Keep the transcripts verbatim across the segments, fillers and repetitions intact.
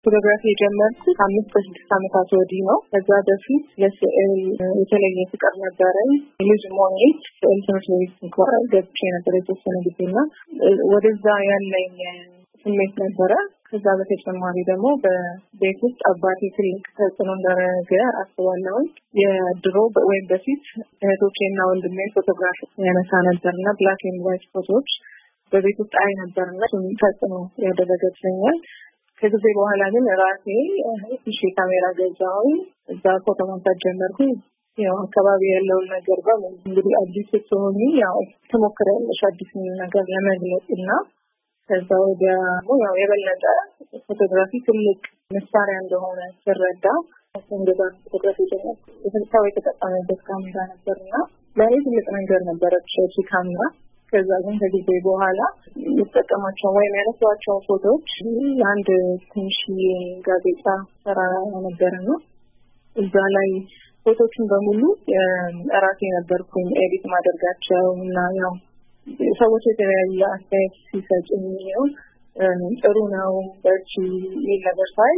ፎቶግራፊ የጀመርኩት አምስት ከስድስት ዓመታት ወዲህ ነው። ከዛ በፊት ለስዕል የተለየ ፍቅር ነበረኝ። ልጅ ሆኜ ስዕል ትምህርት ቤት ገብቼ ነበር የተወሰነ ጊዜና ወደዛ ያለኝ ስሜት ነበረ። ከዛ በተጨማሪ ደግሞ በቤት ውስጥ አባቴ ትልቅ ተጽዕኖ እንዳደረገ አስባለሁ። የድሮ ወይም በፊት እህቶቼና ወንድሜ ፎቶግራፊ ያነሳ ነበርና ብላክ ኤንድ ዋይት ፎቶዎች በቤት ውስጥ አይ ነበርና ተጽዕኖ ያደረገብኛል። ከጊዜ በኋላ ግን ራሴ እሺ ካሜራ ገዛው እዛ ፎቶ ማንሳት ጀመርኩኝ። ያው አካባቢ ያለውን ነገር በሙሉ እንግዲህ አዲስ ስትሆኚ ያው ትሞክሪያለሽ አዲስ ነገር ለመግለጽና ከዛ ወዲያ ያው የበለጠ ፎቶግራፊ ትልቅ መሳሪያ እንደሆነ ስረዳ እንደዛ ፎቶግራፊ ደግሞ የተሰጣው የተጠቀመበት ካሜራ ነበርና ለኔ ትልቅ ነገር ነበር እቺ ካሜራ። ከዛ ግን ከጊዜ በኋላ የተጠቀማቸው ወይም ያነሷቸው ፎቶዎች አንድ ትንሽ ጋዜጣ ሰራ ነበርና እዛ ላይ ፎቶዎችን በሙሉ ራሴ ነበርኩኝ ኤዲት ማድረጋቸው እና ያው ሰዎች የተለያየ አስተያየት ሲሰጡኝ ነው ጥሩ ነው በርቺ የሚል ነገር ሳይ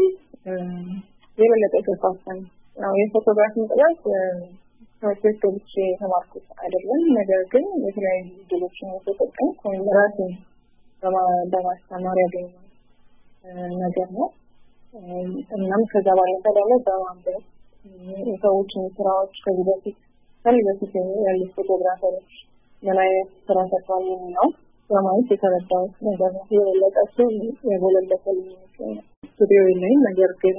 የበለጠ ተሳሳኝ። ያው የፎቶግራፊ ጥያቄ ፕሮጀክት ብቻ ተማርኩት አይደለም፣ ነገር ግን የተለያዩ ቪዲዮዎችን ተጠቅሜ ራሴን በማስተማር ያገኘው ነገር ነው። እናም ከዛ ባለፈ ደግሞ በማንበብ የሰዎችን ስራዎች ከዚህ በፊት ከዚህ በፊት ያሉ ፎቶግራፈሮች ምን አይነት ስራ ሰርተዋል ነው በማለት የተረዳሁት ነገር ነው። የበለጠ እሱ የጎለበተልኝ ይመስለኛል። ስቱዲዮ የለኝም፣ ነገር ግን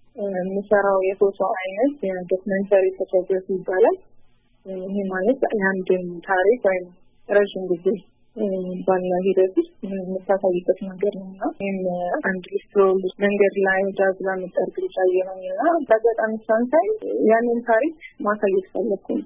የምሰራው የፎቶ አይነት የዶክመንተሪ ፎቶግራፊ ይባላል። ይሄ ማለት የአንድን ታሪክ ወይም ረዥም ጊዜ ባለ ሂደት ውስጥ የምታሳይበት ነገር ነው እና ይህም አንድ ሊስትሮል መንገድ ላይ ጃዝላ መጠርግ ልጫየሆኝና በአጋጣሚ ሳንሳይ ያንን ታሪክ ማሳየት ፈለግኩኝ።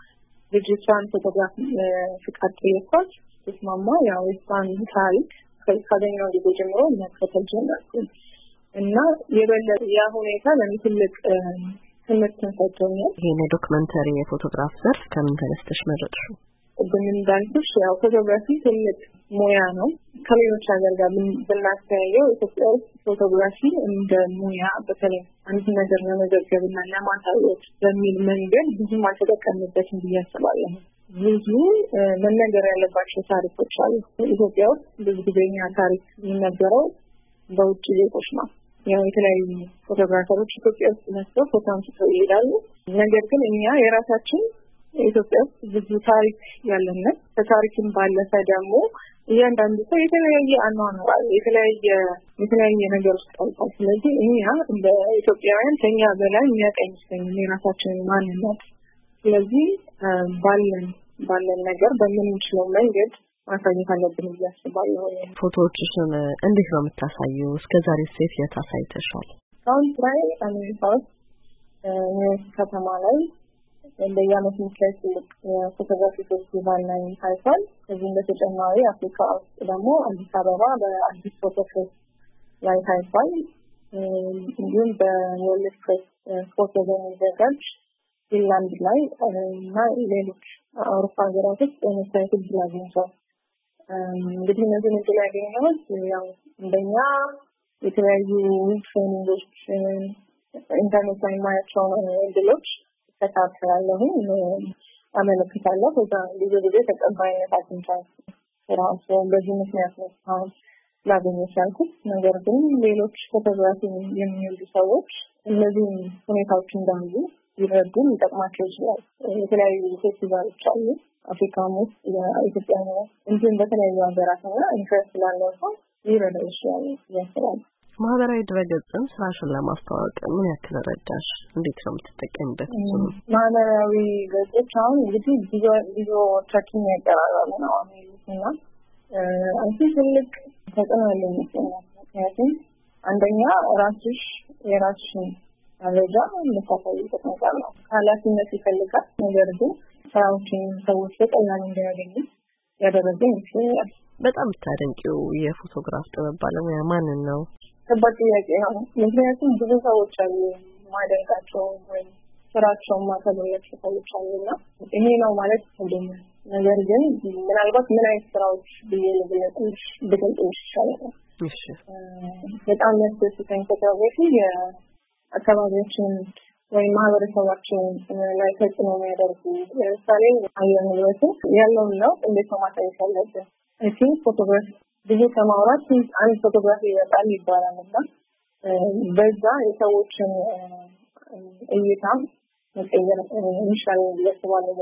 ልጅቷን ፎቶግራፍ ፍቃድ ጠየኳት። ተስማማ። ያው የሷን ታሪክ ካገኘው ጊዜ ጀምሮ መከተል ጀመርኩኝ እና የበለጠ ያ ሁኔታ ለኔ ትልቅ ትምህርት ሰጥቶኛል። ይሄን ዶክመንተሪ የፎቶግራፍ ዘርፍ ከምን ተነስተሽ መረጥሽው? በምን እንዳልኩሽ ያው ፎቶግራፊ ትልቅ ሙያ ነው። ከሌሎች ሀገር ጋር ብናስተያየው ኢትዮጵያ ውስጥ ፎቶግራፊ እንደ ሙያ በተለይ አንድ ነገር ለመዘገብና ለማሳየት በሚል መንገድ ብዙም አልተጠቀምበትም ብዬ አስባለሁ። ብዙ መነገር ያለባቸው ታሪኮች አሉ። ኢትዮጵያ ውስጥ ብዙ ጊዜኛ ታሪክ የሚነገረው በውጭ ዜጎች ነው። ያው የተለያዩ ፎቶግራፈሮች ኢትዮጵያ ውስጥ መጥተው ፎቶ አንስተው ይሄዳሉ። ነገር ግን እኛ የራሳችን ኢትዮጵያ ውስጥ ብዙ ታሪክ ያለን ከታሪክም ባለፈ ደግሞ እያንዳንዱ ሰው የተለያየ አኗኗር የተለያየ የተለያየ ነገር ውስጥ አልፏል። ስለዚህ እኛ እንደ ኢትዮጵያውያን ከኛ በላይ የሚያቀኝ የራሳችንን ማንነት ስለዚህ ባለን ባለን ነገር በምንችለው መንገድ ማሳየት አለብን ብዬ አስባለሁ። ፎቶዎችሽን እንዴት ነው የምታሳየው? እስከዛሬ ሴት የታሳይተሻል? አሁን ላይ አሜሪካ ውስጥ ኒውዮርክ ከተማ ላይ በየዓመቱ የሚካሄድ የፎቶግራፊ ፌስቲቫል ላይ ታይቷል። ከዚህም በተጨማሪ አፍሪካ ውስጥ ደግሞ አዲስ አበባ በአዲስ ፎቶ ፌስቲቫል ላይ ታይቷል። እንዲሁም በወርልድ ፕሬስ ፎቶ በሚዘጋጅ ፊንላንድ ላይ እና ሌሎች አውሮፓ ሀገራት ውስጥ የመታየት እድል አግኝቷል። እንግዲህ እነዚህ እድል ያገኘሁት ያው እንደኛ የተለያዩ ትሬኒንጎች ኢንተርኔት ላይ ማያቸው እድሎች ተካፍላለሁ አመለክታለሁ። ከዛ ብዙ ጊዜ ተቀባይነት አግኝቻለሁ። ራሱ በዚህ ምክንያት ነው አሁን ላገኘው ቻልኩት። ነገር ግን ሌሎች ፎቶግራፊ የሚወዱ ሰዎች እነዚህ ሁኔታዎች እንዳሉ ይረዱን ይጠቅማቸው ይችላል። የተለያዩ ፌስቲቫሎች አሉ አፍሪካም ውስጥ የኢትዮጵያ ነው እንዲሁም በተለያዩ ሀገራትና ኢንትረስት ላለው ሰው ይረዳ ይችላል ያስባል። ማህበራዊ ድረገጽን ስራሽን ለማስተዋወቅ ምን ያክል ረዳሽ? እንዴት ነው የምትጠቀምበት? ማህበራዊ ገጾች አሁን እንግዲህ ቪዲዮ ቪዲዮዎቻችን ያቀራራሉ ነው እና አንቺ ትልቅ ተጽዕኖ ያለው ይመስለኛል። ምክንያቱም አንደኛ ራስሽ የራስሽን መረጃ የምታሳይበት ነገር ነው። ኃላፊነት ይፈልጋል። ነገር ግን ስራዎችን ሰዎች በቀላሉ እንዲያገኙ ያደረገ ይመስለኛል። በጣም ታደንቂው የፎቶግራፍ ጥበብ ባለሙያ ማንን ነው? ከባድ ጥያቄ ነው። ምክንያቱም ብዙ ሰዎች አሉ ማደንቃቸው ወይም ስራቸውን ማከብራቸው ሰዎች አሉና ይሄ ነው ማለት አይደለም። ነገር ግን ምናልባት ምን አይነት ስራዎች በየለበለጥሽ በደንብሽ ይሻላል እሺ በጣም ያስደስተኝ ፎቶግራፊ የአካባቢያችን ወይ ማህበረሰባችን ላይ ተጽዕኖ የሚያደርጉ ለምሳሌ አየር ንብረቱ ያለው ነው እንዴት ነው ማሳየት ያለብን እሺ ፎቶግራፊ ብዙ ከማውራት አንድ ፎቶግራፊ ይወጣል ይባላልና በዛ የሰዎችን እይታ መቀየር ይሻላል ብዬ አስባለሁ